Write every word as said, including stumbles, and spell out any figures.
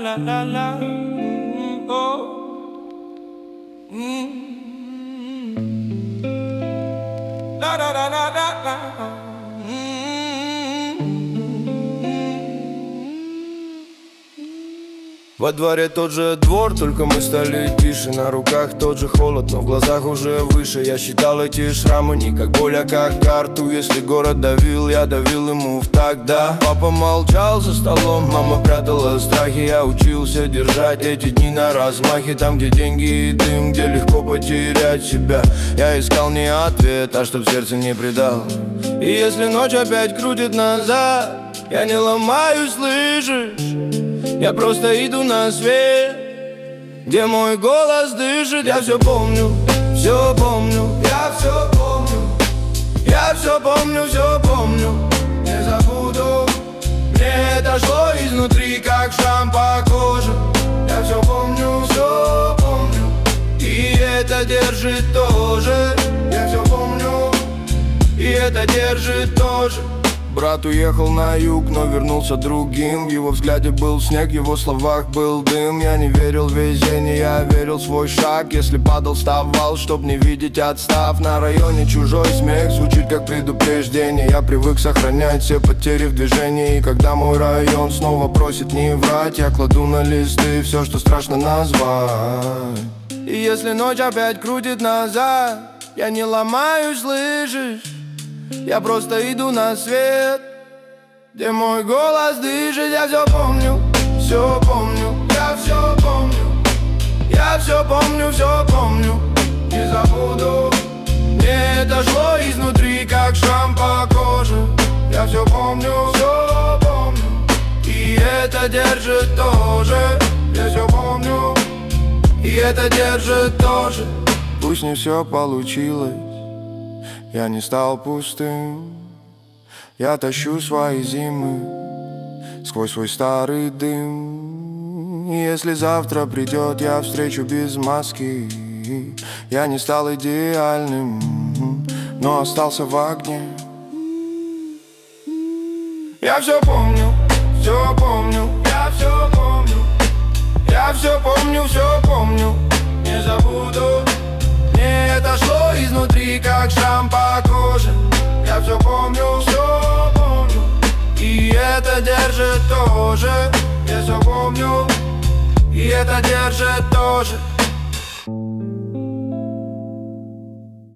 la la la. Mm, oh. Mm. La la la la la la. Во дворе тот же двор, только мы стали тише. На руках тот же холод, но в глазах уже выше. Я считал эти шрамы не как боль, а как карту. Если город давил, я давил ему в такт, да. Папа молчал за столом, мама прятала страхи. Я учился держать эти дни на размахе. Там, где деньги и дым, где легко потерять себя. Я искал не ответ, а чтоб сердце не предал. И если ночь опять крутит назад, я не ломаюсь, слышишь? Я просто иду на свет, где мой голос дышит. Я все помню, все помню, я все помню. Я все помню, все помню, не забуду. Мне это шло изнутри, как шрам по коже. Я все помню, все помню, и это держит тоже. Я все помню, и это держит тоже. Брат уехал на юг, но вернулся другим. В его взгляде был снег, в его словах был дым. Я не верил в везение, я верил в свой шаг. Если падал, вставал, чтоб не видеть отстав. На районе чужой смех звучит как предупреждение. Я привык сохранять все потери в движении. И когда мой район снова просит не врать, я кладу на листы все, что страшно назвать. И если ночь опять крутит назад, я не ломаюсь, слышишь? Я просто иду на свет, где мой голос дышит. Я все помню, все помню, я все помню. Я все помню, все помню, не забуду. Мне это шло изнутри, как шрам по коже. Я все помню, все помню, и это держит тоже. Я все помню, и это держит тоже. Пусть не все получилось, я не стал пустым. Я тащу свои зимы сквозь свой старый дым. И если завтра придет, я встречу без маски. Я не стал идеальным, но остался в огне. Я все помню, все помню, я все помню. Я все помню, все помню, не забуду. Мне это шло изнутри, как шрам по коже. Я все помню, все помню, и это держит тоже. Я все помню, и это держит тоже.